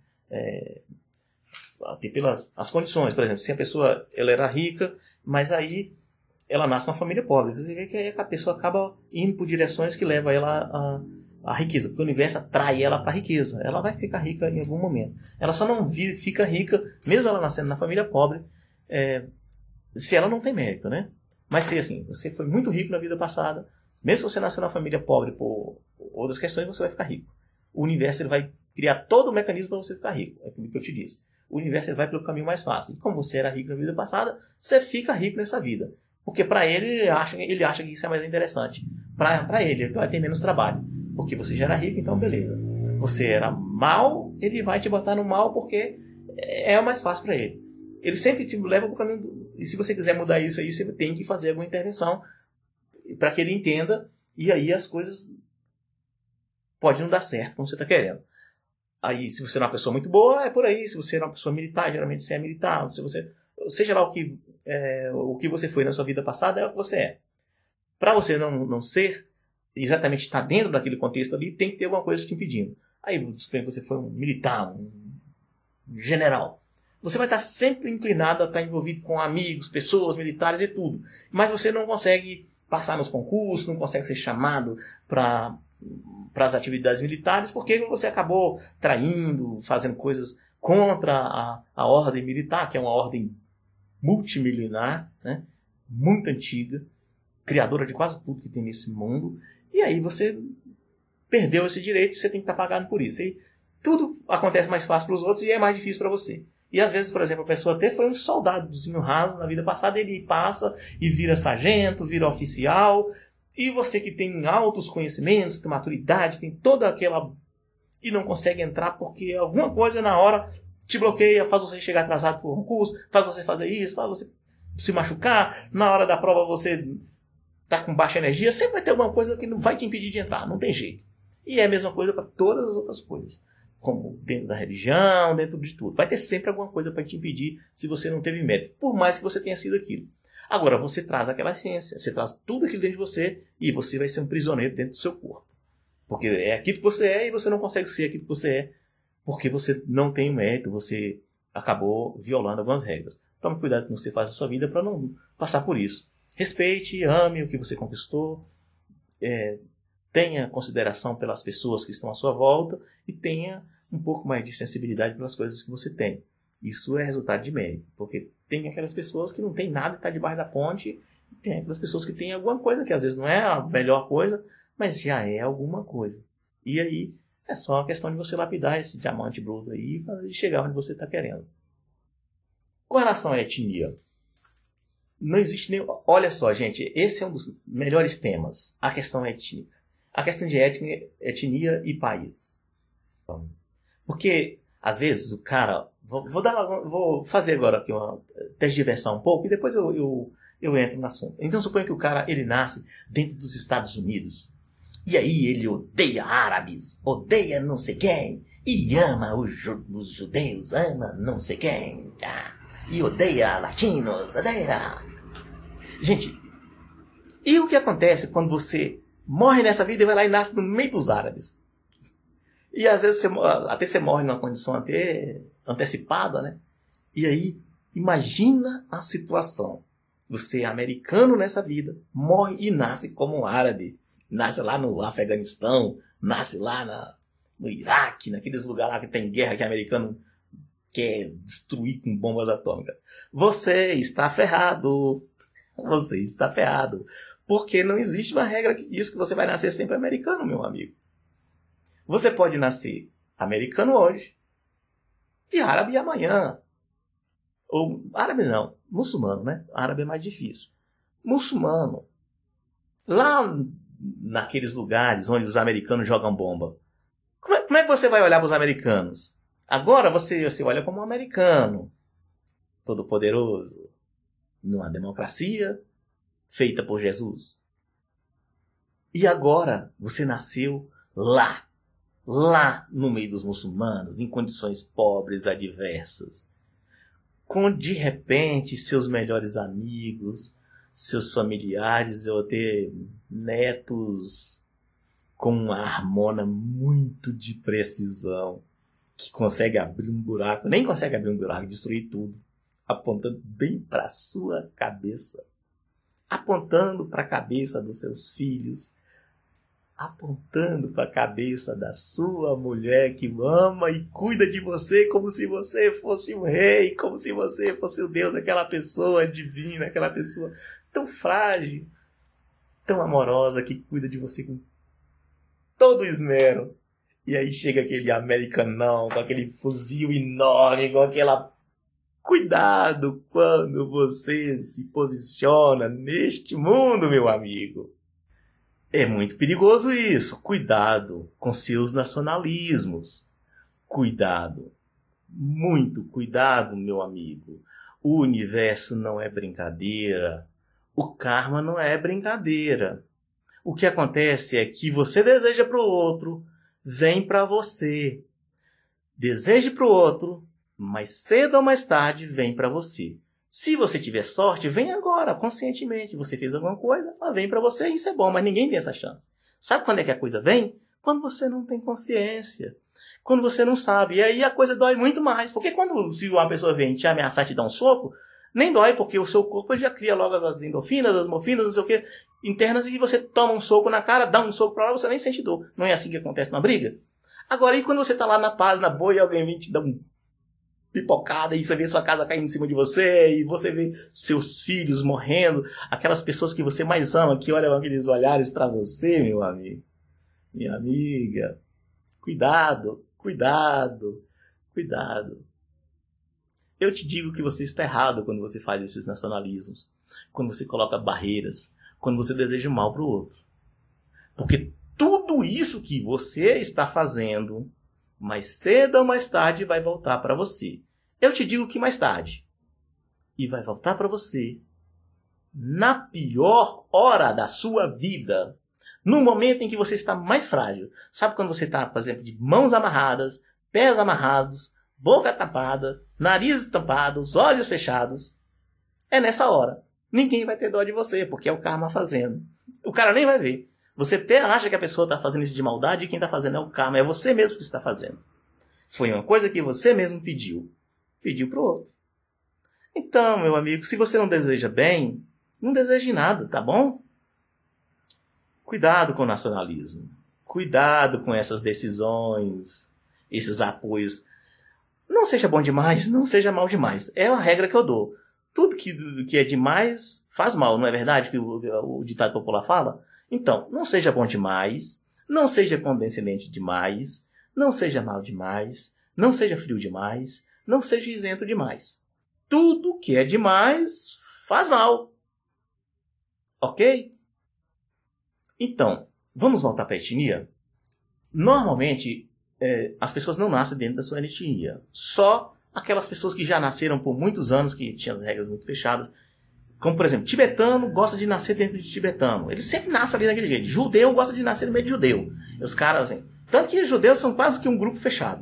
até pelas as condições, por exemplo, se a pessoa ela era rica, mas aí ela nasce numa família pobre, você vê que a pessoa acaba indo por direções que levam ela a riqueza, porque o universo atrai ela para a riqueza, ela vai ficar rica em algum momento, ela só não fica rica, mesmo ela nascendo na família pobre, se ela não tem mérito, né? Mas se assim, você foi muito rico na vida passada, mesmo se você nasceu na família pobre por outras questões, você vai ficar rico. O universo ele vai criar todo o mecanismo para você ficar rico, é aquilo que eu te disse. O universo ele vai pelo caminho mais fácil. E como você era rico na vida passada, você fica rico nessa vida. Porque para ele acha que isso é mais interessante. Para ele vai ter menos trabalho. Porque você já era rico, então beleza. Você era mal, ele vai te botar no mal porque é o mais fácil para ele. Ele sempre te leva para o caminho. E se você quiser mudar isso aí, você tem que fazer alguma intervenção para que ele entenda. E aí as coisas podem não dar certo como você está querendo. Aí, se você é uma pessoa muito boa, é por aí. Se você é uma pessoa militar, geralmente você é militar. Se você, seja lá o que você foi na sua vida passada, é o que você é. Para você não ser, exatamente estar dentro daquele contexto ali, tem que ter alguma coisa te impedindo. Aí, suponha que você foi um militar, um general. Você vai estar sempre inclinado a estar envolvido com amigos, pessoas, militares e tudo. Mas você não consegue passar nos concursos, não consegue ser chamado para as atividades militares, porque você acabou traindo, fazendo coisas contra a ordem militar, que é uma ordem multimilenar, né? Muito antiga, criadora de quase tudo que tem nesse mundo, e aí você perdeu esse direito e você tem que estar pagando por isso. E tudo acontece mais fácil para os outros e é mais difícil para você. E às vezes, por exemplo, a pessoa até foi um soldadozinho raso na vida passada, ele passa e vira sargento, vira oficial, e você que tem altos conhecimentos, tem maturidade, tem toda aquela... e não consegue entrar porque alguma coisa na hora te bloqueia, faz você chegar atrasado para o concurso, faz você fazer isso, faz você se machucar, na hora da prova você tá com baixa energia, sempre vai ter alguma coisa que não vai te impedir de entrar, não tem jeito. E é a mesma coisa para todas as outras coisas. Como dentro da religião, dentro de tudo. Vai ter sempre alguma coisa para te impedir se você não teve mérito, por mais que você tenha sido aquilo. Agora, você traz aquela ciência, você traz tudo aquilo dentro de você e você vai ser um prisioneiro dentro do seu corpo. Porque é aquilo que você é e você não consegue ser aquilo que você é porque você não tem mérito, você acabou violando algumas regras. Tome cuidado com o que você faz na sua vida para não passar por isso. Respeite, ame o que você conquistou, tenha consideração pelas pessoas que estão à sua volta e tenha um pouco mais de sensibilidade pelas coisas que você tem. Isso é resultado de mérito, porque tem aquelas pessoas que não tem nada e está debaixo da ponte, e tem aquelas pessoas que têm alguma coisa que às vezes não é a melhor coisa, mas já é alguma coisa. E aí é só uma questão de você lapidar esse diamante bruto aí e chegar onde você está querendo. Com relação à etnia, não existe nem... Olha só, gente, esse é um dos melhores temas, a questão étnica. A questão de etnia e país. Porque, às vezes, o cara... Vou fazer agora aqui uma tergiversar um pouco e depois eu entro no assunto. Então, suponha que o cara ele nasce dentro dos Estados Unidos. E aí ele odeia árabes, odeia não sei quem, e ama os judeus, ama não sei quem. E odeia latinos, odeia... Gente, e o que acontece quando você morre nessa vida e vai lá e nasce no meio dos árabes? E às vezes você morre numa condição até antecipada, né? E aí, imagina a situação. Você é americano nessa vida, morre e nasce como um árabe. Nasce lá no Afeganistão, nasce lá no Iraque, naqueles lugares lá que tem guerra, que americano quer destruir com bombas atômicas. Você está ferrado. Você está ferrado. Porque não existe uma regra que diz que você vai nascer sempre americano, meu amigo. Você pode nascer americano hoje e árabe amanhã. Ou árabe não, muçulmano, né? Árabe é mais difícil. Muçulmano. Lá naqueles lugares onde os americanos jogam bomba. Como é que você vai olhar para os americanos? Agora você olha como um americano. Todo poderoso. Numa democracia feita por Jesus. E agora você nasceu lá no meio dos muçulmanos, em condições pobres, adversas, com de repente seus melhores amigos, seus familiares, ou até netos com uma harmona muito de precisão, que consegue abrir um buraco, nem consegue abrir um buraco, destruir tudo, apontando bem para a sua cabeça, apontando para a cabeça dos seus filhos, apontando para a cabeça da sua mulher que ama e cuida de você como se você fosse um rei, como se você fosse o Deus, aquela pessoa divina, aquela pessoa tão frágil, tão amorosa, que cuida de você com todo esmero. E aí chega aquele americanão com aquele fuzil enorme, com aquela... Cuidado quando você se posiciona neste mundo, meu amigo. É muito perigoso isso. Cuidado com seus nacionalismos. Cuidado. Muito cuidado, meu amigo. O universo não é brincadeira. O karma não é brincadeira. O que acontece é que você deseja para o outro, vem para você. Deseje para o outro, mais cedo ou mais tarde vem para você. Se você tiver sorte, vem agora, conscientemente. Você fez alguma coisa, ela vem para você, isso é bom, mas ninguém tem essa chance. Sabe quando é que a coisa vem? Quando você não tem consciência. Quando você não sabe. E aí a coisa dói muito mais. Porque se uma pessoa vem te ameaçar te dar um soco, nem dói, porque o seu corpo já cria logo as endorfinas, as morfinas, não sei o que, internas, e você toma um soco na cara, dá um soco pra lá, você nem sente dor. Não é assim que acontece na briga? Agora, e quando você tá lá na paz, na boa, e alguém vem te dar um pipocada, e você vê sua casa caindo em cima de você, e você vê seus filhos morrendo, aquelas pessoas que você mais ama, que olham aqueles olhares pra você, meu amigo, minha amiga, cuidado, cuidado, cuidado. Eu te digo que você está errado quando você faz esses nacionalismos, quando você coloca barreiras, quando você deseja o mal para o outro. Porque tudo isso que você está fazendo, mais cedo ou mais tarde, vai voltar para você. Eu te digo que mais tarde. E vai voltar para você na pior hora da sua vida. No momento em que você está mais frágil. Sabe quando você está, por exemplo, de mãos amarradas, pés amarrados, boca tapada, nariz tampado, os olhos fechados. É nessa hora. Ninguém vai ter dó de você, porque é o karma fazendo. O cara nem vai ver. Você até acha que a pessoa está fazendo isso de maldade e quem está fazendo é o karma. É você mesmo que está fazendo. Foi uma coisa que você mesmo pediu. Pediu pro outro. Então, meu amigo, se você não deseja bem, não deseje nada, tá bom? Cuidado com o nacionalismo. Cuidado com essas decisões, esses apoios. Não seja bom demais, não seja mal demais. É a regra que eu dou. Tudo que é demais faz mal, não é verdade que o ditado popular fala? Então, não seja bom demais, não seja condescendente demais, não seja mal demais, não seja frio demais, não seja isento demais. Tudo que é demais faz mal. Ok? Então, vamos voltar para a etnia? Normalmente, as pessoas não nascem dentro da sua etnia. Só aquelas pessoas que já nasceram por muitos anos, que tinham as regras muito fechadas. Como, por exemplo, tibetano gosta de nascer dentro de tibetano. Ele sempre nasce ali daquele jeito. Judeu gosta de nascer no meio de judeu. E os caras, assim... Tanto que os judeus são quase que um grupo fechado.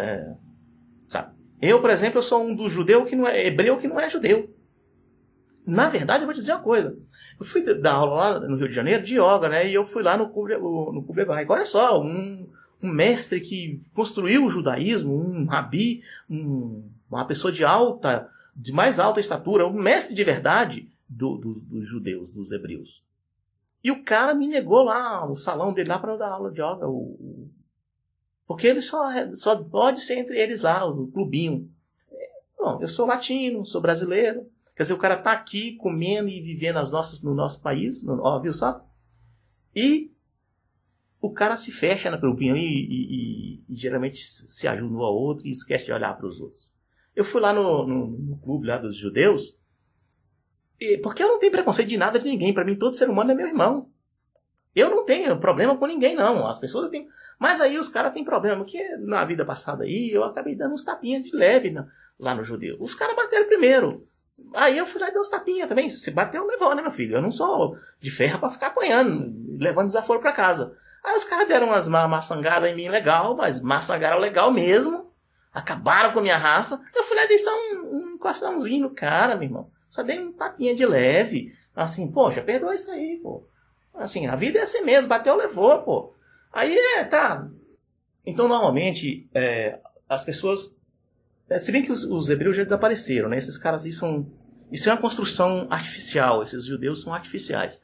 Sabe? Eu, por exemplo, eu sou um dos judeus que não é hebreu, que não é judeu. Na verdade, eu vou te dizer uma coisa. Eu fui dar aula lá no Rio de Janeiro de yoga, né? E eu fui lá no Kubler-Ross. Olha só, um mestre que construiu o judaísmo, um rabi, uma pessoa de mais alta estatura, um mestre de verdade dos judeus, dos hebreus. E o cara me negou lá, o salão dele lá para dar aula de yoga. Porque ele só pode ser entre eles lá, o clubinho. Bom, eu sou latino, sou brasileiro. Quer dizer, o cara tá aqui comendo e vivendo no nosso país, viu só? E o cara se fecha na grupinho e geralmente se ajuda um ao outro e esquece de olhar para os outros. Eu fui lá no clube lá dos judeus, porque eu não tenho preconceito de nada de ninguém. Para mim, todo ser humano é meu irmão. Eu não tenho problema com ninguém, não. As pessoas têm. Mas aí os caras têm problema, porque na vida passada aí eu acabei dando uns tapinhas de leve lá no judeu. Os caras bateram primeiro. Aí eu fui lá e dei uns tapinhas também. Se bateu, levou, né, meu filho? Eu não sou de ferro pra ficar apanhando, levando desaforo pra casa. Aí os caras deram umas maçangadas em mim legal, mas maçangaram legal mesmo. Acabaram com a minha raça. Eu fui lá e dei só um encostãozinho no cara, meu irmão. Só dei um tapinha de leve. Assim, poxa, perdoa isso aí, pô. Assim, a vida é assim mesmo, bateu, levou, pô. Aí tá. Então, normalmente, as pessoas... se bem que os hebreus já desapareceram, né? Esses caras aí são... Isso é uma construção artificial. Esses judeus são artificiais.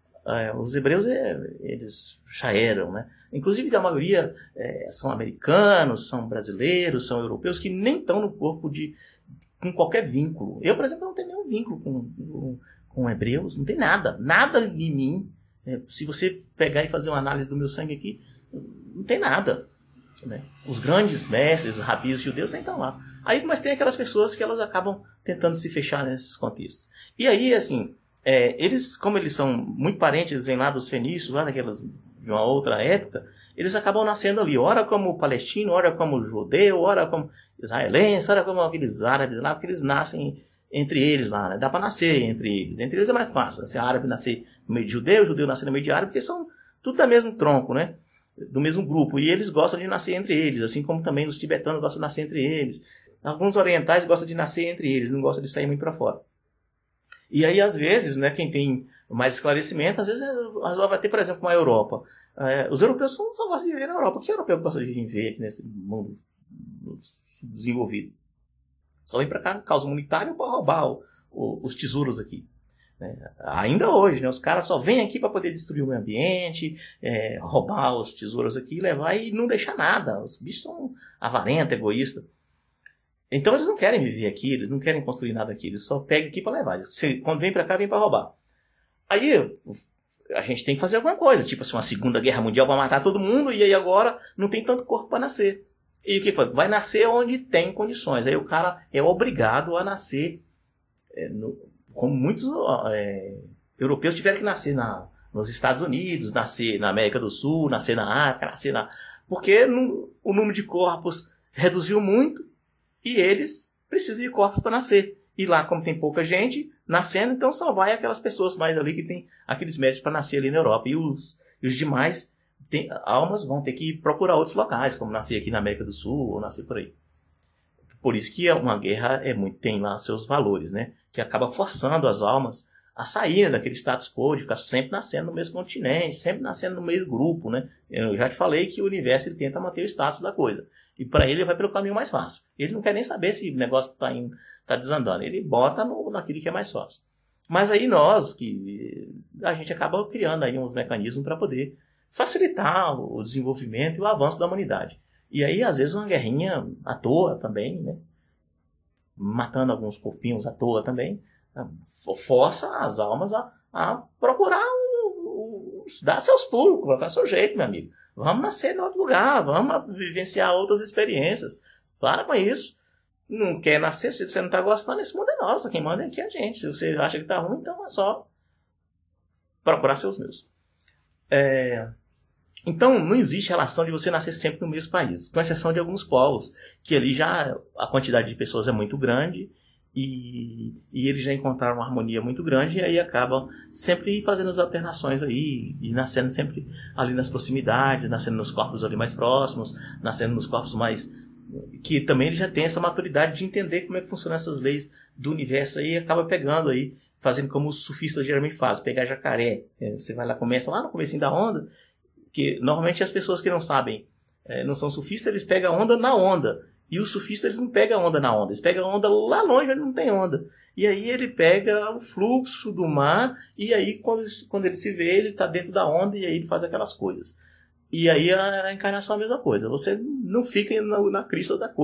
Os hebreus, eles já eram, né? Inclusive, a maioria são americanos, são brasileiros, são europeus, que nem estão no corpo com qualquer vínculo. Eu, por exemplo, não tenho nenhum vínculo com hebreus, não tem nada. Nada em mim. Se você pegar e fazer uma análise do meu sangue aqui, não tem nada, né? Os grandes mestres, rabis judeus nem estão lá. Aí, mas tem aquelas pessoas que elas acabam tentando se fechar nesses contextos. E aí, assim, eles, como eles são muito parentes, eles vêm lá dos fenícios, lá de uma outra época, eles acabam nascendo ali, ora como palestino, ora como judeu, ora como israelense, ora como aqueles árabes lá, porque eles nascem entre eles lá, né? Dá para nascer entre eles. Entre eles é mais fácil. Se árabe nascer no meio de judeu, judeu nascer no meio de árabe, porque são tudo do mesmo tronco, né? Do mesmo grupo. E eles gostam de nascer entre eles, assim como também os tibetanos gostam de nascer entre eles. Alguns orientais gostam de nascer entre eles, não gostam de sair muito para fora. E aí, às vezes, né, quem tem mais esclarecimento, às vezes vai ter, por exemplo, uma Europa. Os europeus só gostam de viver na Europa. Por que o europeu gosta de viver aqui nesse mundo desenvolvido? Só vem para cá, causa humanitária, para roubar os tesouros aqui. Ainda hoje, né, os caras só vêm aqui para poder destruir o meio ambiente, roubar os tesouros aqui, levar e não deixar nada. Os bichos são avarentos, egoístas. Então eles não querem viver aqui, eles não querem construir nada aqui, eles só pegam aqui para levar. Quando vem para cá, vem para roubar. Aí a gente tem que fazer alguma coisa, tipo assim, uma segunda guerra mundial para matar todo mundo, e aí agora não tem tanto corpo para nascer. E o que foi? Vai nascer onde tem condições. Aí o cara é obrigado a nascer, como muitos europeus tiveram que nascer nos Estados Unidos, nascer na América do Sul, nascer na África, porque o número de corpos reduziu muito e eles precisam de corpos para nascer. E lá, como tem pouca gente nascendo, então só vai aquelas pessoas mais ali que tem aqueles méritos para nascer ali na Europa. E os demais almas vão ter que procurar outros locais, como nascer aqui na América do Sul ou nascer por aí. Por isso que uma guerra tem lá seus valores, né? Que acaba forçando as almas a saírem daquele status quo de ficar sempre nascendo no mesmo continente, sempre nascendo no mesmo grupo, né? Eu já te falei que o universo ele tenta manter o status da coisa. E para ele vai pelo caminho mais fácil. Ele não quer nem saber se o negócio está desandando. Ele bota naquilo que é mais fácil. Mas aí a gente acaba criando aí uns mecanismos para poder facilitar o desenvolvimento e o avanço da humanidade. E aí, às vezes, uma guerrinha à toa também, né? Matando alguns corpinhos à toa também, força as almas a procurar dar seus pulos, colocar seu jeito, meu amigo. Vamos nascer em outro lugar, vamos vivenciar outras experiências. Para com isso. Não quer nascer, se você não está gostando, esse mundo é nosso. Quem manda aqui é a gente. Se você acha que está ruim, então é só procurar seus meus. Então, não existe relação de você nascer sempre no mesmo país, com exceção de alguns povos, que ali já a quantidade de pessoas é muito grande e eles já encontraram uma harmonia muito grande e aí acabam sempre fazendo as alternações aí e nascendo sempre ali nas proximidades, nascendo nos corpos ali mais próximos, nascendo nos corpos mais... que também ele já tem essa maturidade de entender como é que funcionam essas leis do universo aí e acaba pegando aí, fazendo como os surfistas geralmente fazem, pegar jacaré. Você vai lá, começa lá no comecinho da onda, que normalmente as pessoas que não sabem, não são surfistas, eles pegam a onda na onda. E os surfistas, eles não pegam a onda na onda, eles pegam a onda lá longe onde não tem onda. E aí ele pega o fluxo do mar, e aí quando ele se vê, ele está dentro da onda, e aí ele faz aquelas coisas. E aí a encarnação é a mesma coisa, você não fica na crista da coisa.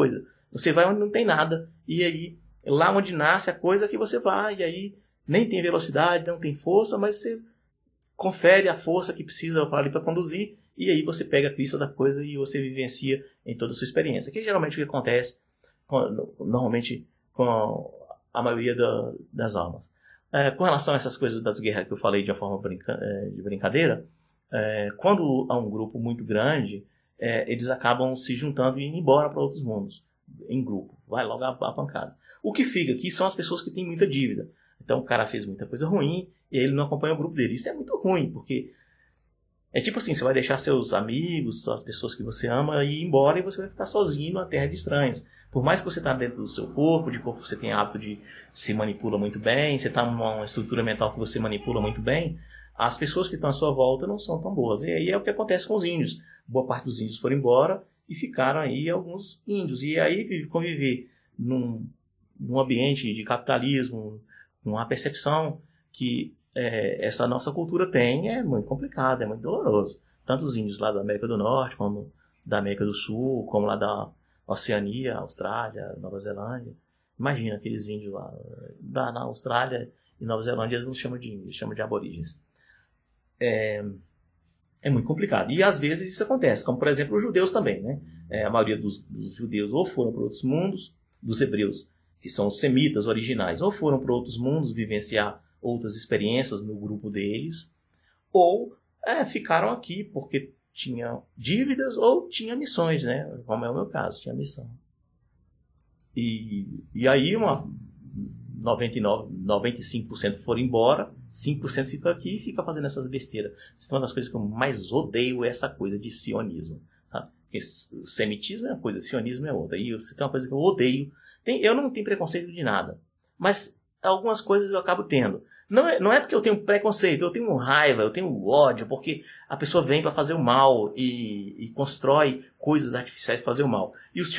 Você vai onde não tem nada, e aí, lá onde nasce a coisa que você vai, e aí nem tem velocidade, não tem força, mas você confere a força que precisa para conduzir, e aí você pega a pista da coisa e você vivencia em toda a sua experiência. Que é geralmente o que acontece, normalmente, com a maioria das almas. Com relação a essas coisas das guerras que eu falei de uma forma de brincadeira, quando há um grupo muito grande, eles acabam se juntando e indo embora para outros mundos, em grupo. Vai logo a pancada. O que fica aqui são as pessoas que têm muita dívida. Então o cara fez muita coisa ruim e ele não acompanha o grupo dele. Isso é muito ruim, porque é tipo assim, você vai deixar seus amigos, as pessoas que você ama ir embora e você vai ficar sozinho numa terra de estranhos. Por mais que você está dentro do seu corpo, de corpo você tem hábito de se manipula muito bem, você está numa estrutura mental que você manipula muito bem, as pessoas que estão à sua volta não são tão boas. E aí é o que acontece com os índios. Boa parte dos índios foram embora e ficaram aí alguns índios. E aí conviver num ambiente de capitalismo, com a percepção que essa nossa cultura tem, é muito complicado, é muito doloroso. Tanto os índios lá da América do Norte, como da América do Sul, como lá da Oceania, Austrália, Nova Zelândia. Imagina aqueles índios lá. Na Austrália e Nova Zelândia eles não chamam de índios, eles chamam de aborígenes. É muito complicado. E às vezes isso acontece, como por exemplo os judeus também, né? A maioria dos judeus ou foram para outros mundos, dos hebreus, que são os semitas originais, ou foram para outros mundos vivenciar outras experiências no grupo deles, ou ficaram aqui porque tinha dívidas ou tinha missões, né? Como é o meu caso, tinha missão. E aí 95% foram embora, 5% ficam aqui e fica fazendo essas besteiras. Uma das coisas que eu mais odeio é essa coisa de sionismo. Sabe? Porque o semitismo é uma coisa, o sionismo é outra. E você tem uma coisa que eu odeio. Eu não tenho preconceito de nada, mas algumas coisas eu acabo tendo. Não é porque eu tenho preconceito, eu tenho raiva, eu tenho ódio, porque a pessoa vem para fazer o mal e constrói coisas artificiais para fazer o mal. E o